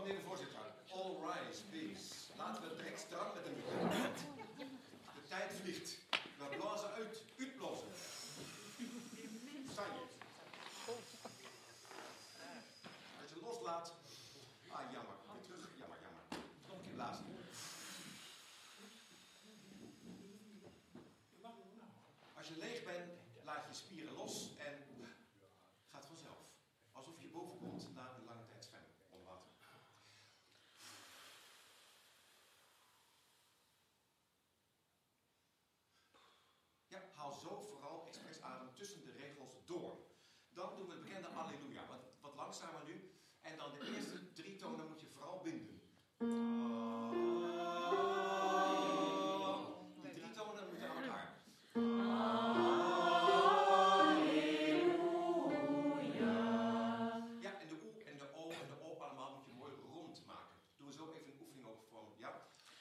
meneer de voorzitter. All rise, please. Laten we direct starten met een beginpunt. De tijd vliegt. We blazen uit. Uitblazen. Sta je. Als je loslaat. Ah, jammer. Weer terug. Jammer, jammer. Nog een keer blazen. Als je leeg bent, laat je spieren los en gaat vanzelf. Alsof je boven komt na een lange tijd zwemmen onder water. Ja, haal zo vooral expres adem tussen de regels door. Dan doen we het bekende Alleluia. Wat langzamer nu. En dan de eerste 3 tonen moet je vooral binden. Die 3 tonen moeten aan elkaar. Ja, en de oe en de o en de o allemaal moet je mooi rond maken. Doen we zo even een oefening ook voor. Ja.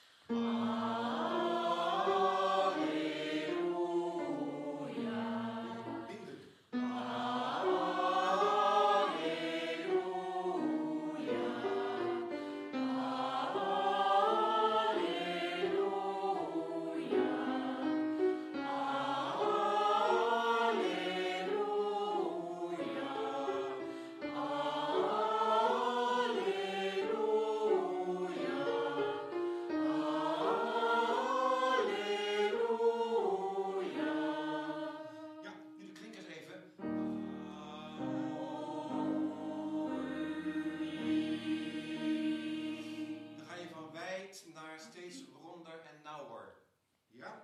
Naar steeds ronder en nauwer. Ja?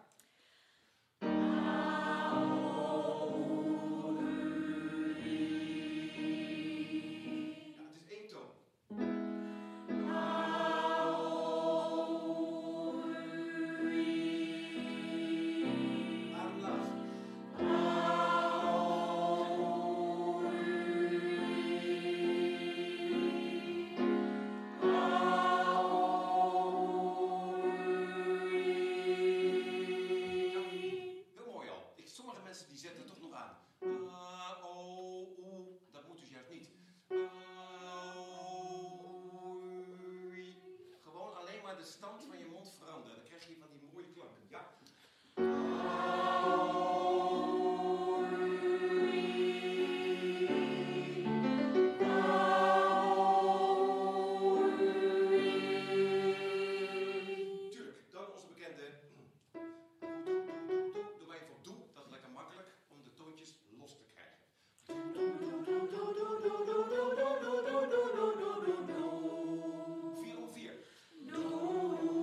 Ja, het is 1 toon. Adem laag. Sommige mensen die zetten toch nog aan. Dat moet dus juist niet. Gewoon alleen maar de stand van je mond veranderen. Dan krijg je van die mooie klanken. Ja. Tuurlijk, dan onze bekende... Doe maar even op doe, dat is lekker makkelijk om de toontjes los te krijgen. 4 om 4.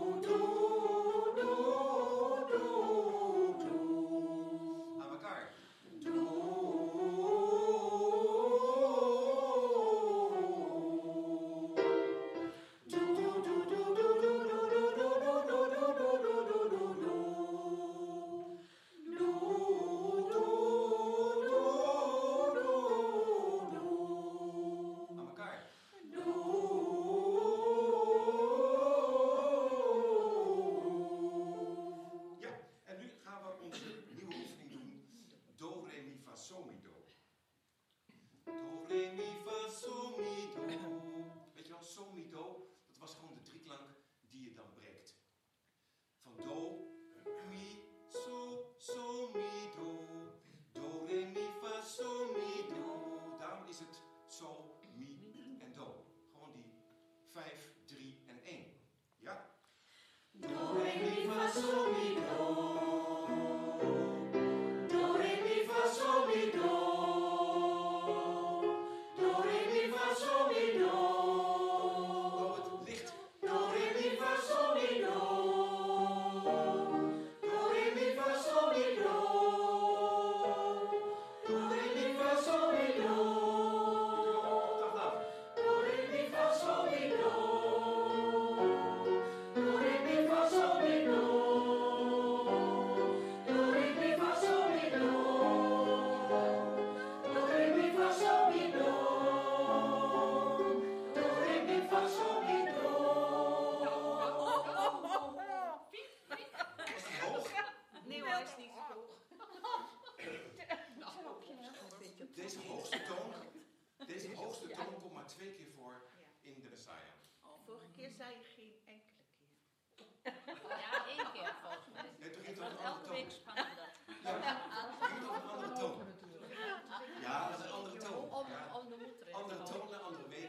zei geen enkele keer. Ja, 1 keer volgens mij. Ja, toen ging het Want over een elke andere week toon. spannender. Ja, toen ging het over een andere toon. Ja, dat is een andere toon. Ja, Om de moed erin. andere toon, een andere week.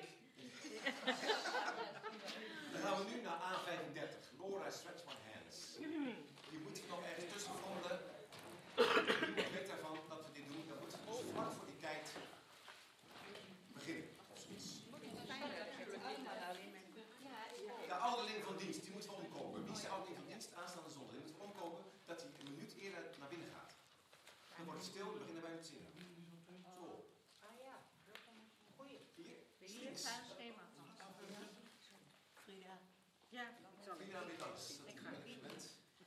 Dan gaan we nu naar A35. Laura, stretch my hands. Je moet er nog ergens tussen vonden. Niemand weet daarvan dat we dit doen. Dan moeten we dus vlak voor die tijd beginnen. Of zoiets. De ouderling van dienst, die moeten we omkopen. Wie is de ouderling van dienst? Aanstaande zondag. Die moeten we omkopen dat hij een minuut eerder naar binnen gaat. Dan wordt het stil, dan beginnen wij met zingen. Zo. Ah ja, dat is een goeie. Hier, Hier links. zijn schema. Frida. Ja, dat zal ik. Frida weet alles. Dat Ik is ga. management.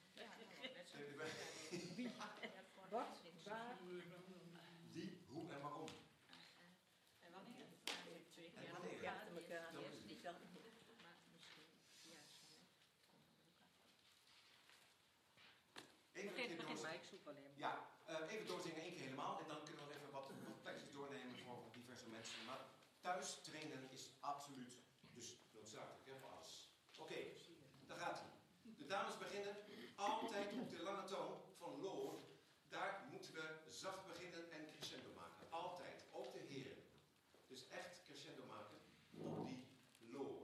Wat? Waar? Wie, hoe en waarom. En wanneer? En wanneer. Ja, achter elkaar. Dat Eerst is niet het. dan. Maar misschien juist. Even een keer Begin door. maar, ik zoek alleen. Ja, even doorzingen één keer helemaal. En dan kunnen we nog even wat plekjes doornemen voor diverse mensen. Maar thuis trainen is absoluut dus noodzakelijk, hè, voor alles. Oké, daar gaat hij. De dames beginnen altijd op de lange toon van Lord. Daar moeten we zacht beginnen en crescendo maken. Altijd, ook de heren. Dus echt crescendo maken op die Lord.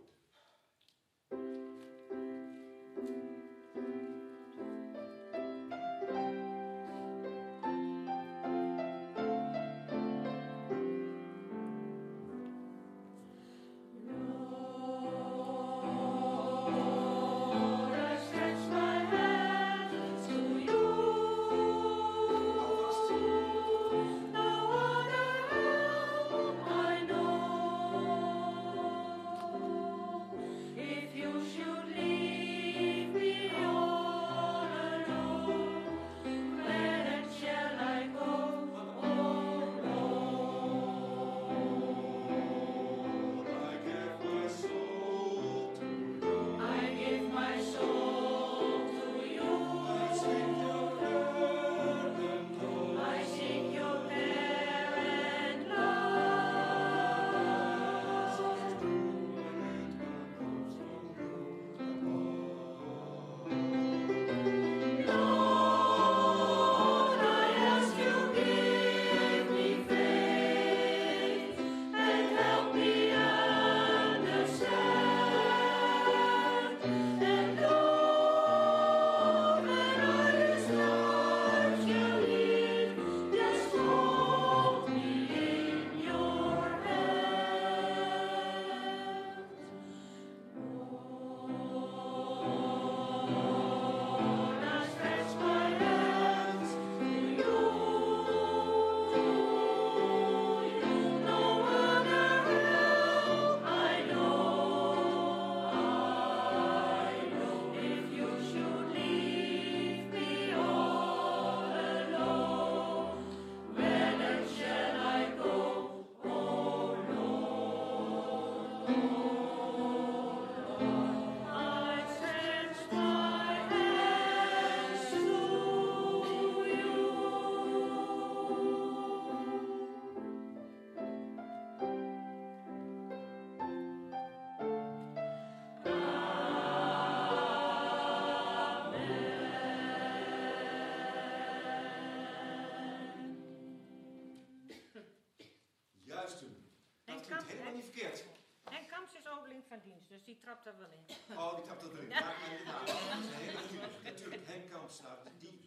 Juist hem. Dat klinkt helemaal niet verkeerd. En Kamps is ouderling van dienst, dus die trapt er wel in. Oh, die trapt dat erin. Ja, inderdaad. Dat is een hele goede. Natuurlijk, Henk Kamps, nou, die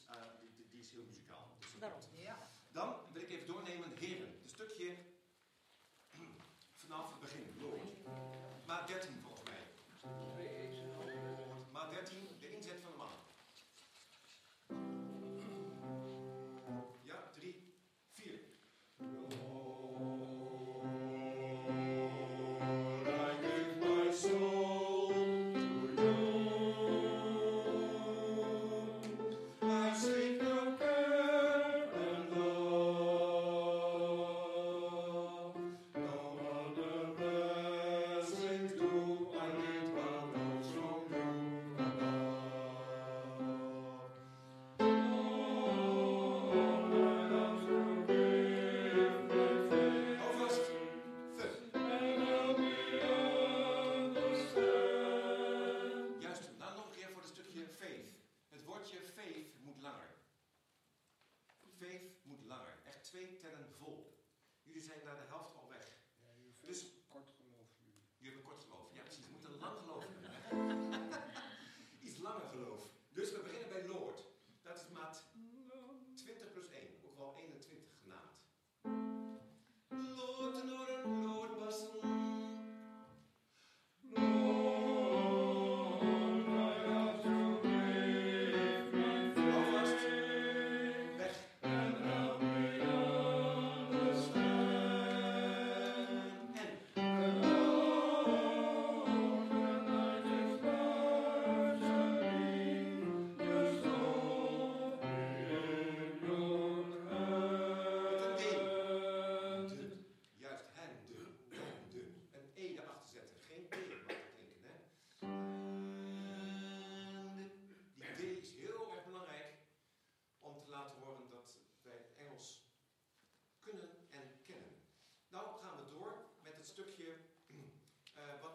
is heel muzikaal. Dus dat Daarom. klopt. Ja. Dan wil ik even doornemen, heren. Een stukje vanaf het begin. Lord. Maat 13 volgens mij. Maat 13, de inzet van de man. Ja, 3, 4. The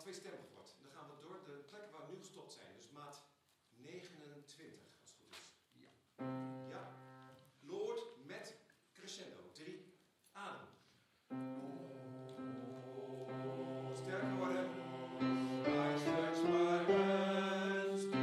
tweestemmig wordt. Dan gaan we door de plekken waar we nu gestopt zijn. Dus maat 29, als het goed is. Ja. Ja. Lord met crescendo. 3. Adem. Sterker worden. I stretch my hands to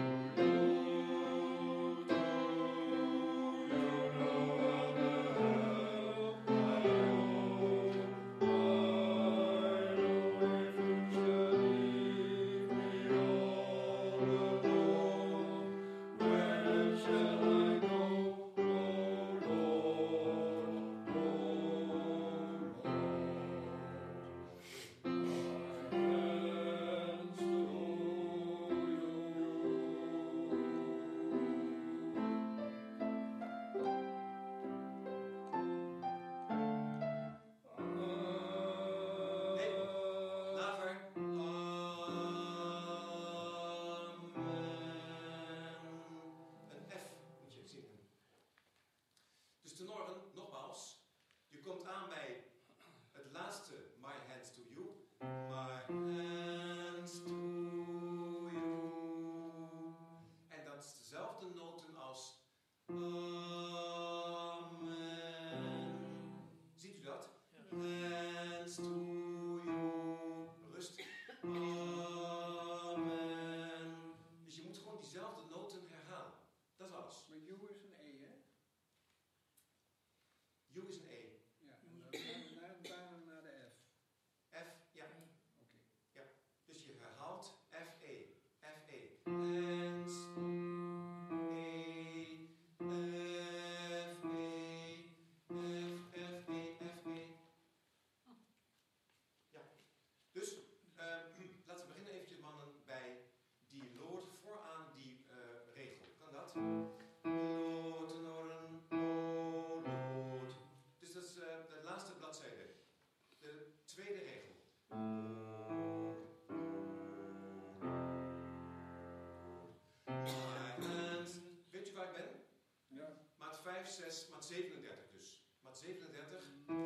maat 37 dus. Maat 37.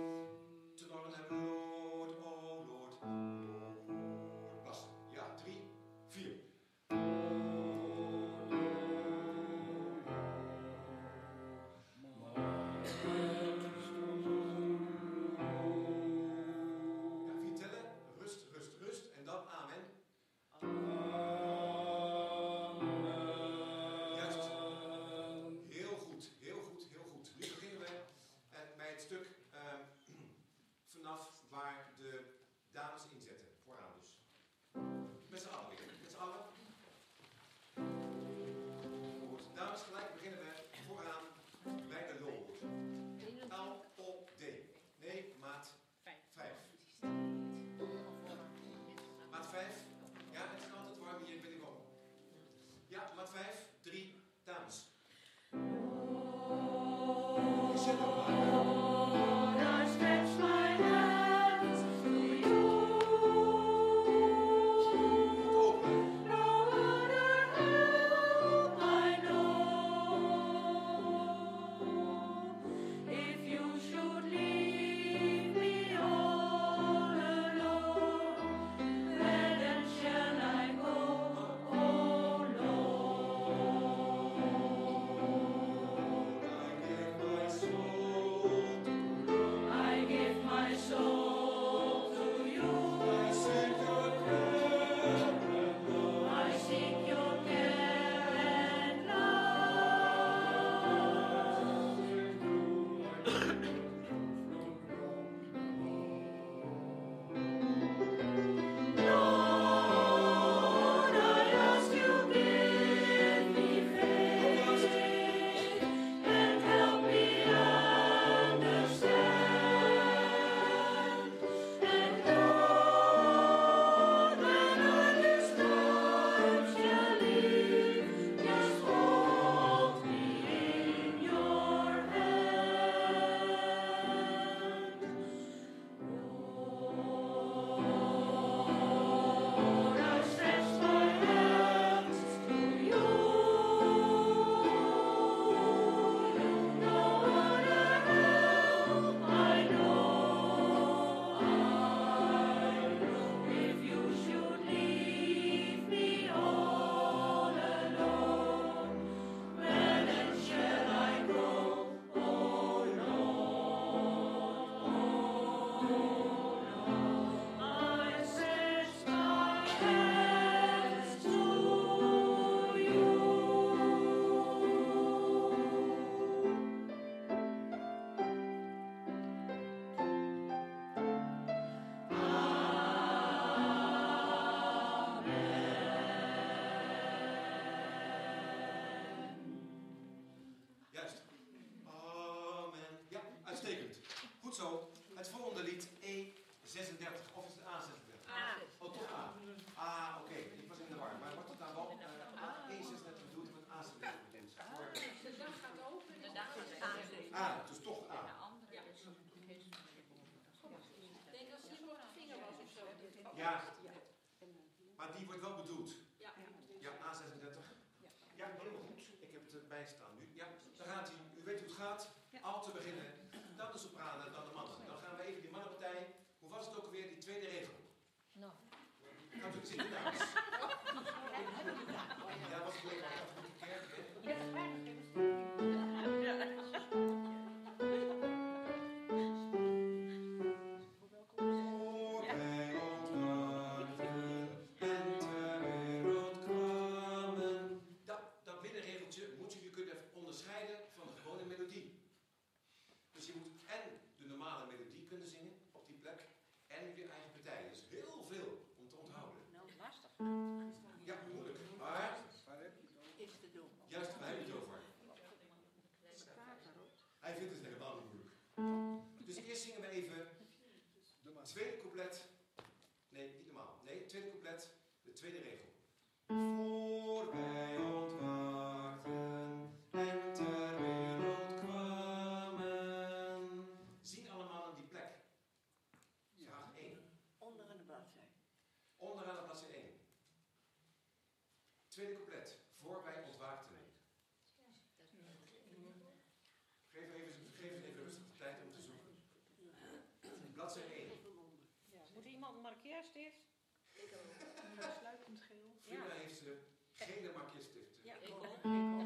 Tenoren hebben Lord, oh Lord, Lord. Plassen. Ja, 3, 4. Ja, 4 tellen. Rust, rust, rust. En dan amen. Juist. Heel goed, heel goed, heel goed. Nu beginnen we Maar die wordt wel bedoeld. Ja. Ja, A36. Ja, helemaal goed. Ik heb het erbij staan nu. Ja, dan gaat hij. U weet hoe het gaat. Alt te beginnen. Dan de sopranen, dan de mannen. Dan gaan we even die mannenpartij. Hoe was het ook alweer, die tweede regel? Nou. Gaat u zitten, dames? Ja, wat gebeurt er? De kerk, hè? Ja, dat is bijna geen Dat middenregeltje moet je kunnen onderscheiden van de gewone melodie. Dus je moet en de normale melodie kunnen zingen op die plek en je eigen partij. Dat is heel veel om te onthouden. Nou, lastig. Ja, moeilijk. Maar Is te doen. juist, waar heb je het over? Hij vindt het helemaal niet moeilijk. Dus eerst zingen we even tweede couplet. Nee, niet normaal. Nee, tweede couplet, de tweede regel. Voor wij ontwaakten en ter wereld kwamen. Zien allemaal aan die plek. Vraag 1. Onderaan de bladzij. Onderaan de bladzijde 1. Tweede couplet. Voor wij ontwaakten. Geef even rustig de tijd om te zoeken. Bladzijde 1. Moet iemand een markeerstift? Sluitend geel. Frida heeft gele markeerstiften. Ja, Ik ook. Ik ook.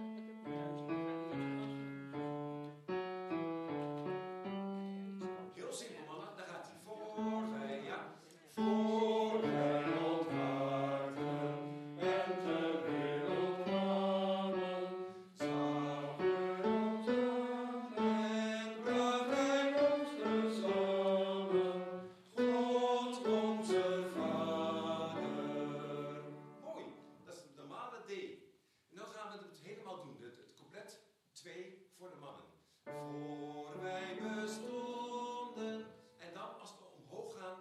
Heel simpel, mannen. Daar gaat hij. Voor wij, ja. Voor wij ontwaakten en ter wereld kwamen, zagen ons aan en bracht hij ons tezamen, God onze Vader. Mooi, dat is de normale D. En dan gaan we het helemaal doen. Het couplet 2 voor de mannen. Voor wij bestonden. En dan als we omhoog gaan,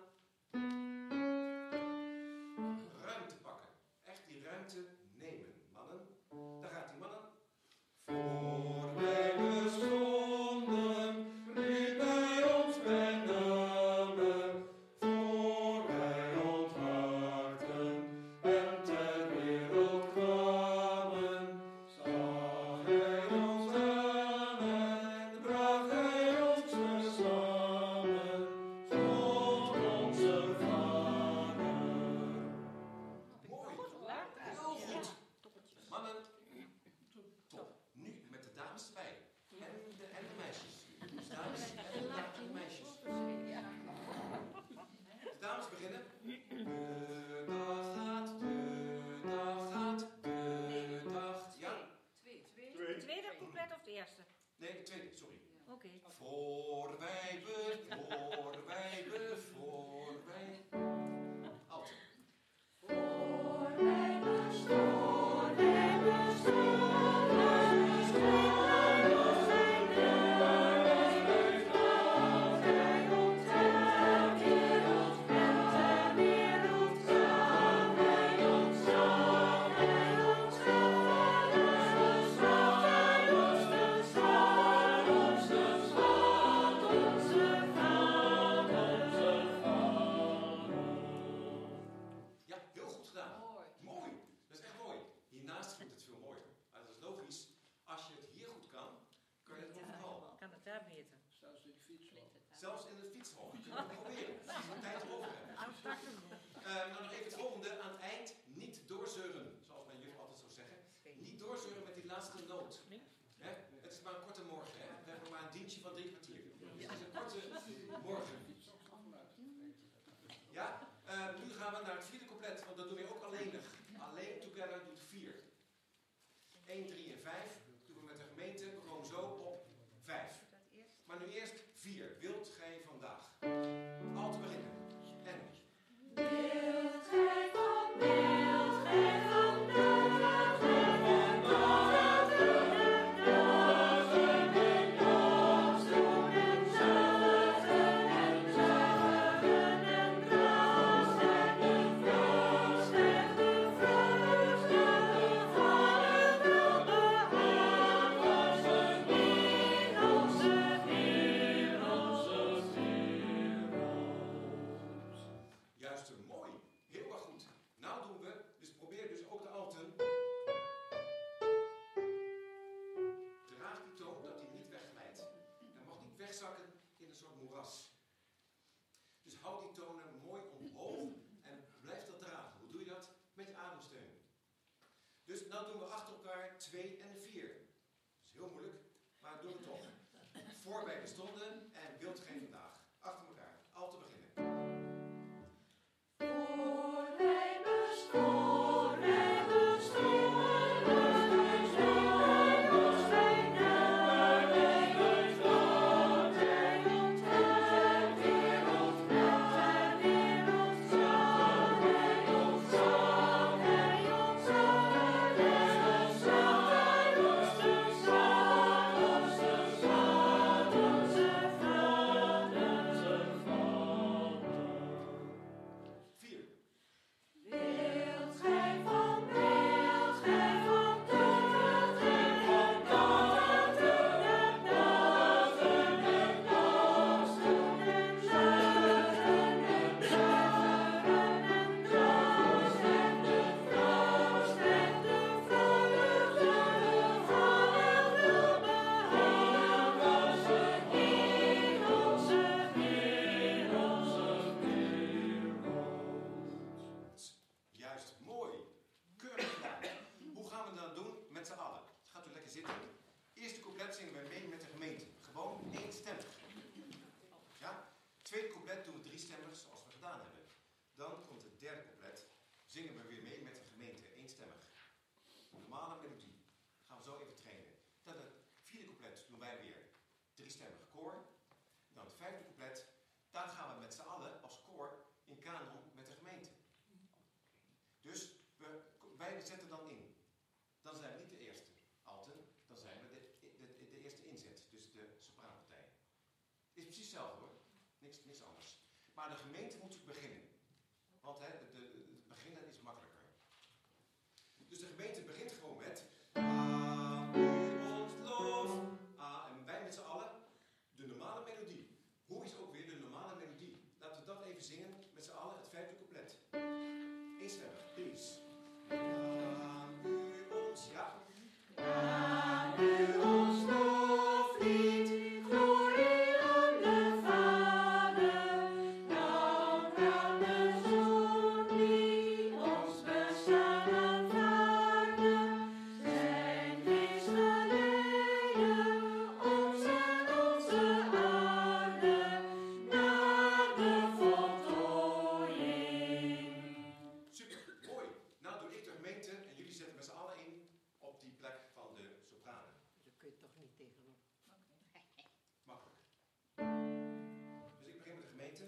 ruimte pakken. Echt die ruimte nemen, mannen. Daar gaat die mannen. Voor wij bestonden, riep hij ons bij name. Voor wij ontwaakten en ter wereld kwamen, zag hij ons aan en bracht hij ons tezamen, God onze Vader. Mooi. Heel goed. Mannen, top. Nu met de dames erbij. En de meisjes. Dus dames en de meisjes. De dames beginnen. De dag gaat, de dag gaat, de dag. Ja? De tweede couplet of de eerste? Nee, de tweede, sorry. Oké. Voor wij Alt. Ja, heel goed gedaan. Mooi. Mooi. Dat is echt mooi. Hiernaast klinkt het veel mooier. Maar dat is logisch. Als je het hier goed kan, kan je het overal. Kan het daar beter? Zelfs in het fietshok. Je kunt het proberen. Als je tijd erover hebt. Nou, start hem. Nou, nog even het volgende. Aan het eind niet doorzeuren. Zoals mijn juf altijd zou zeggen. Niet doorzeuren met die laatste noot. Hè? Het is maar een korte morgen. Hè? We hebben maar een dienstje van 3 kwartier. Dus het is een korte morgen. Ja? Nu gaan we naar het vierde couplet. Want dat doen we ook alleenig. Alleen together doet 4. 1, 3 en 5. Doen we met de gemeente gewoon zo op 5. Maar nu eerst 4. Wilt gij vandaag? Al te beginnen. En. Wilt gij vandaag 2 en 4. Dat is heel moeilijk, maar doen we toch. Voorbij bestonden en wilt geen vandaag. Achter elkaar, al te beginnen. Voorbij bestonden. Zingen we weer mee met de gemeente, eenstemmig. Normale melodie. Gaan we zo even trainen. Dan het vierde couplet doen wij weer driestemmig koor. Dan het vijfde couplet, daar gaan we met z'n allen als koor in kanon met de gemeente. Dus wij zetten dan in. Dan zijn we niet de eerste alten, dan zijn we de eerste inzet, dus de sopraanpartij. Is precies hetzelfde hoor, niks anders. Maar de gemeente moet beginnen. Want het beginnen is makkelijker. Dus de gemeente begint gewoon met aan u ons lof. En wij met z'n allen de normale melodie. Hoe is ook weer de normale melodie? Laten we dat even zingen met z'n allen, het vijfde couplet. Eenstemmig, please. Aan u ons, ja. Aan u ons loflied, glorie aan de Vader, dank aan de Zoon die ons bestaan aanvaardde, zijn geest geleiden ons en onze aarde naar de voltooiing. Super, mooi. Nou doe ik de gemeente en jullie zetten met z'n allen in op die plek van de sopranen. Daar kun je toch niet tegenop. Makkelijk. Dus ik begin met de gemeente.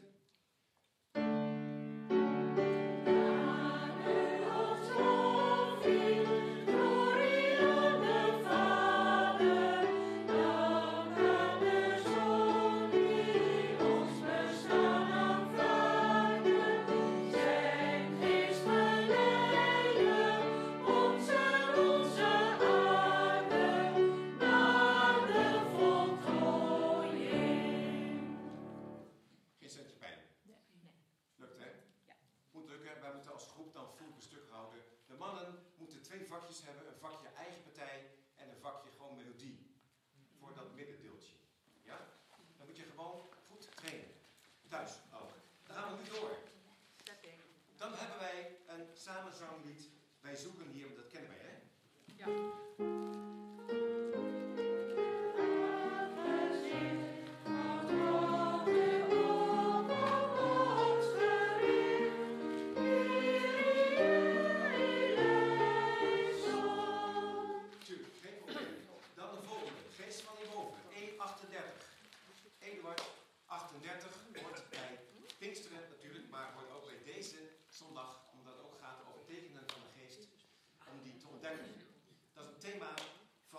Aan u ons loflied, glorie aan de Vader, dank aan de Zoon die ons bestaan aanvaardde, zijn geest geleiden ons en onze aarde naar de voltooiing. Geen centje pijn. Lukt hè? Moet lukken. Wij moeten als groep dan voet per stuk houden. De mannen moeten 2 vakjes hebben. Een vakje eigen partij en een vakje gewoon melodie. Voor dat middendeeltje. Ja? Dan moet je gewoon goed trainen. Thuis ook. Dan gaan we nu door. Dan hebben wij een samenzanglied. Wij zoeken hier, want dat kennen wij hè? Tuurlijk, geen probleem. Dan de volgende. Geest van hierboven. E38. Eduard 38 hoort bij Pinksteren natuurlijk, maar hoort ook bij deze zondag, omdat het ook gaat over tekenen van de geest, om die te ontdekken. Dat is een thema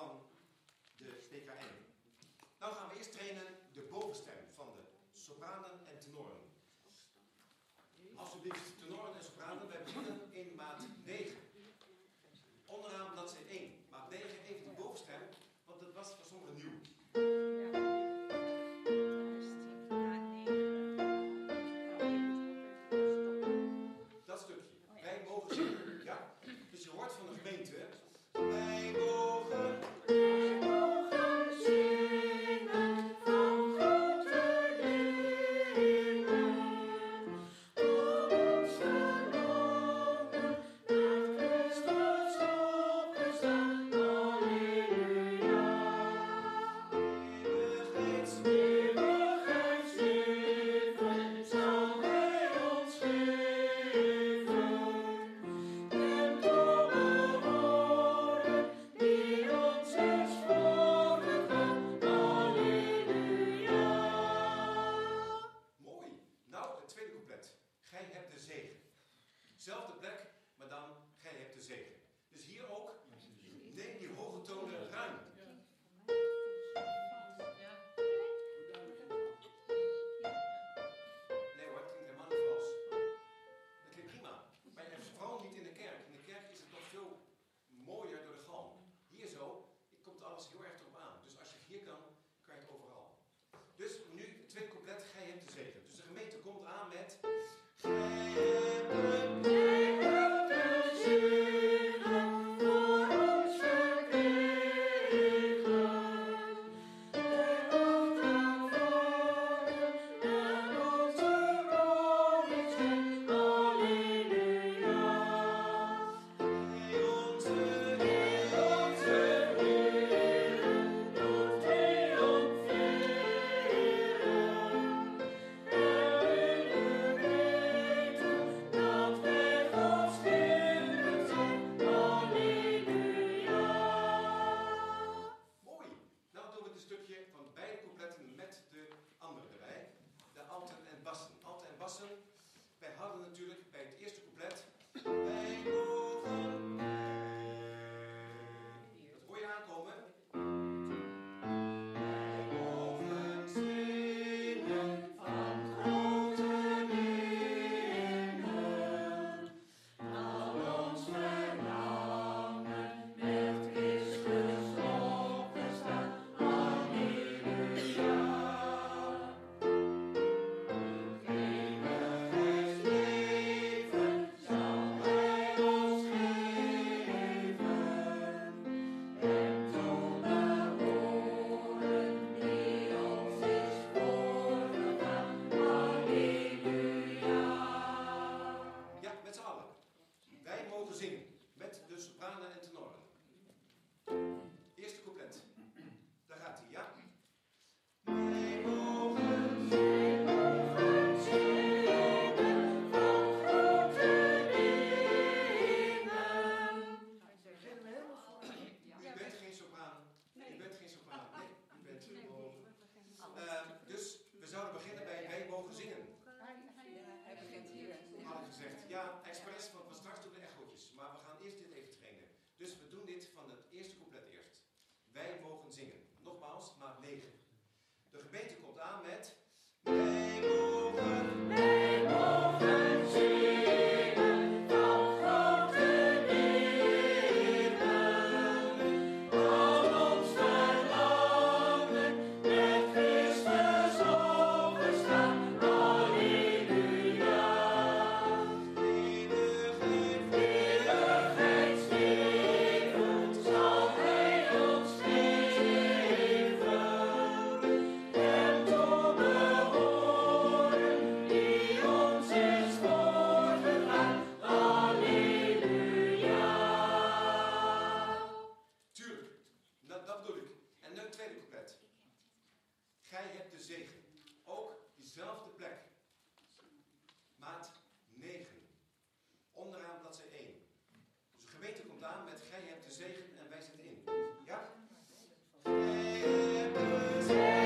gedaan met gij hebt de zegen en wij zetten in. Ja? Gij hebt de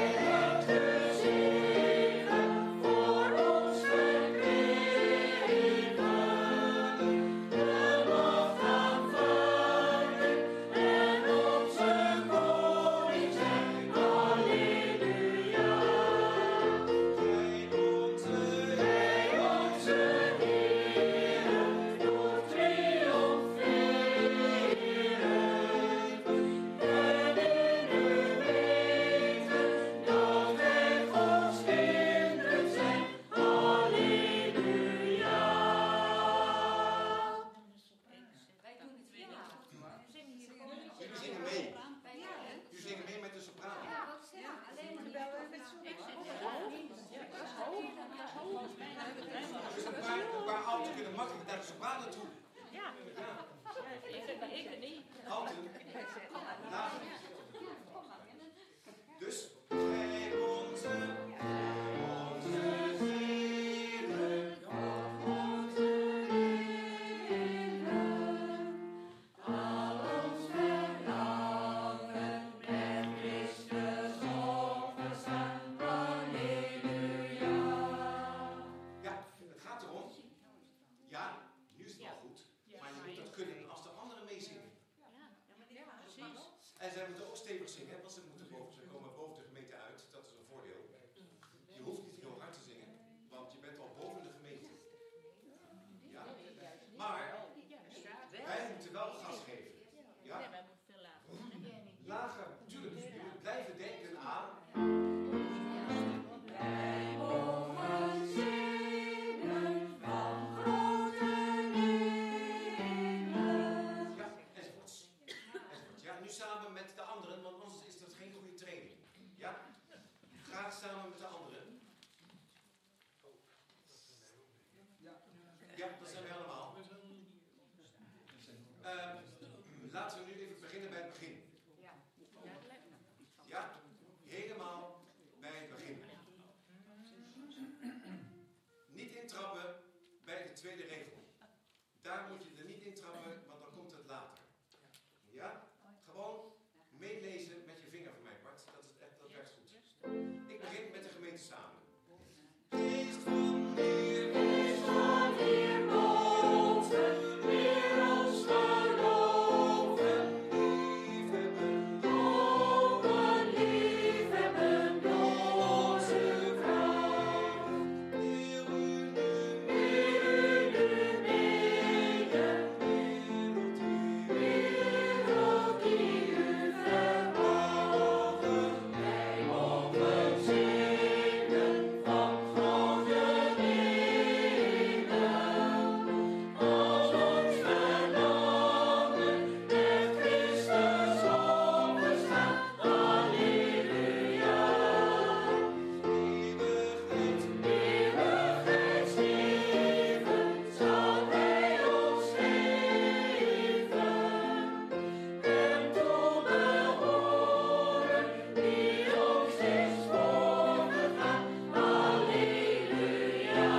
zegen voor ons gegeven. De macht aanvaarden en onze koning zijn. Halleluja. Gij onze Heer doet triomferen. En in u weten dat wij Gods kinderen zijn. Halleluja. Wij doen het weer niet goed hoor. Jullie zingen mee. Jullie zingen mee met de sopraan. Ja, wat zeg je? Alleen maar Dus een paar ouderen kunnen makkelijk naar de sopraan naartoe. Ja. Ik niet. Alten. Lager. Dus, gij onze zielen, onze heren, al ons verlangen met Christus opgestaan. Halleluja. Ja, het gaat erom. Ja, nu is het wel goed. Maar je moet dat kunnen als de anderen meezingen. En zij moeten ook stevig zingen, want ze komen boven de gemeente uit. Dat is een voordeel. Je hoeft niet heel hard te zingen, want je bent al boven de gemeente. Ja? Maar wij moeten wel gas geven. Ja? Wij moeten veel lager. Lager, natuurlijk. Je moet blijven denken aan. Wij mogen zingen van grote dingen. Ja, enzovoorts. Ja, nu samen met de anderen, want anders is dat geen goede training. Ja? Graag samen met de anderen. Ja, dat zijn we allemaal. Laten we nu even beginnen bij het begin. Ja, helemaal bij het begin. Niet intrappen bij de tweede regel. Daar moet je er niet intrappen, want dan komt het later. Ja? Gewoon meelezen met je vinger van mij, Bart. Dat werkt goed. Ik begin met de gemeente samen. Geest van Heer, onze Heer ons geloven, liefhebben, open liefhebben, onze vrouw. Heer u nu mede, wereld die u verborgen. Wij mogen zingen van grote dingen. Als ons verlangen met Christus opgestaan. Halleluja. Eeuwigheid leven zal Hij ons geven. En toebehoren die ons is voorgegaan. Halleluja.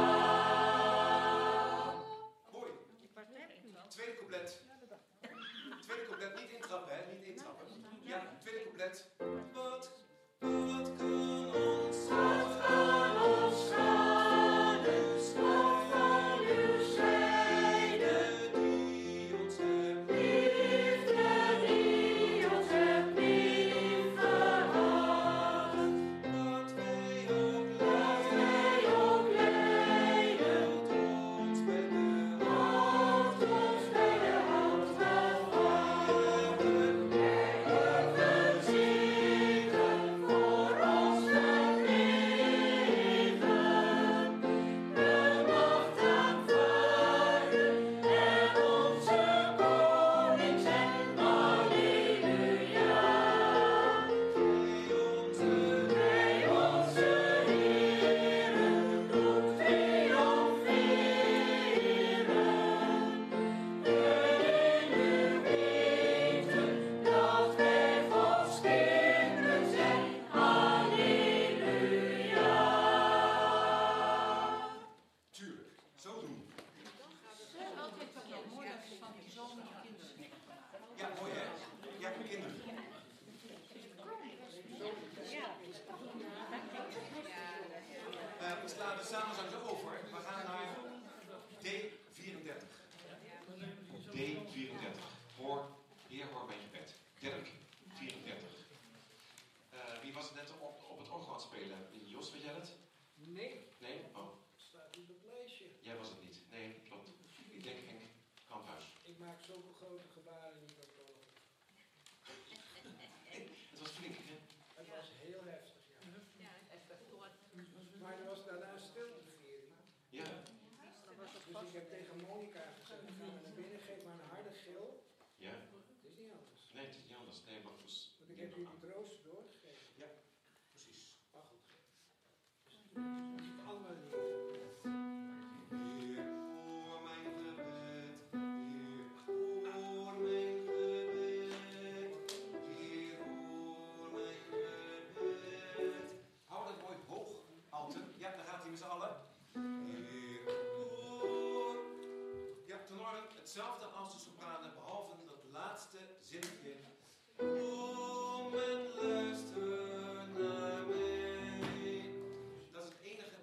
Mooi. Tweede couplet. Tweede couplet, niet intrappen, hè? Niet intrappen. Ja, tweede couplet. Wat kan ons schaden? Wat van uw zijde die ons hebt liefde, die ons hebt liefgehad. Wat wij ook lijden, ons bij de hand, ons bij de hand. maak zulke grote gebaren niet op toon. Het was flink, hè? Het was heel heftig, ja. Ja, Maar er was daarna stilteviering. Ja. Dus ik heb tegen Monica gezegd, ga maar naar binnen, geef maar een harde gil. Ja. Het is niet anders. Nee, het is niet anders. Nee, maar het was... Want ik heb jullie troost doorgegeven. Ja, precies. Maar goed. Allemaal liggen. Heer, hoor mijn gebed. Heer, hoor mijn gebed. Heer, hoor mijn gebed. Hou dat mooi hoog, Alten. Ja, daar gaat hij met z'n allen. Heer, hoor. Ja, tenoren hetzelfde als de sopranen, behalve dat laatste zinnetje. Kom en luister naar mij. Dat is het enige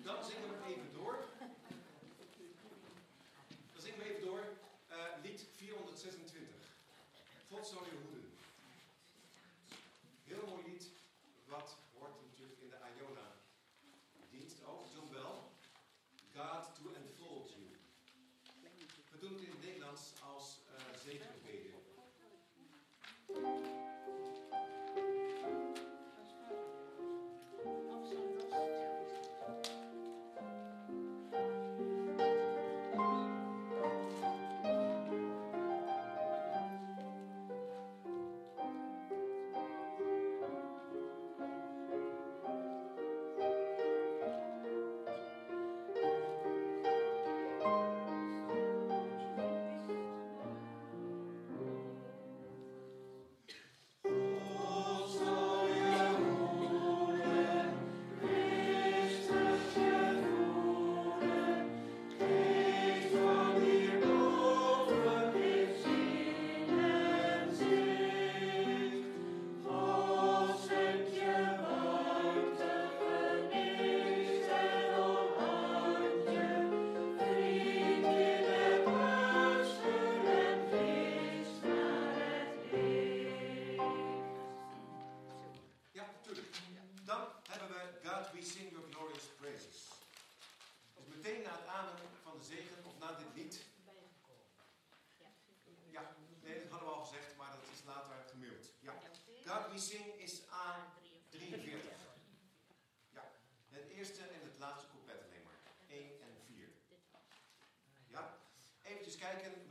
Dan zingen we even door. Lied 426. God zal je hoeden. Heel mooi lied. Wat hoort natuurlijk in de Iona-dienst ook. John Bell. God to enfold you. We doen het in het Nederlands als zegenbeden. God We Sing is A43. Ja, het eerste en het laatste couplet alleen maar. 1 en 4. Ja, eventjes kijken.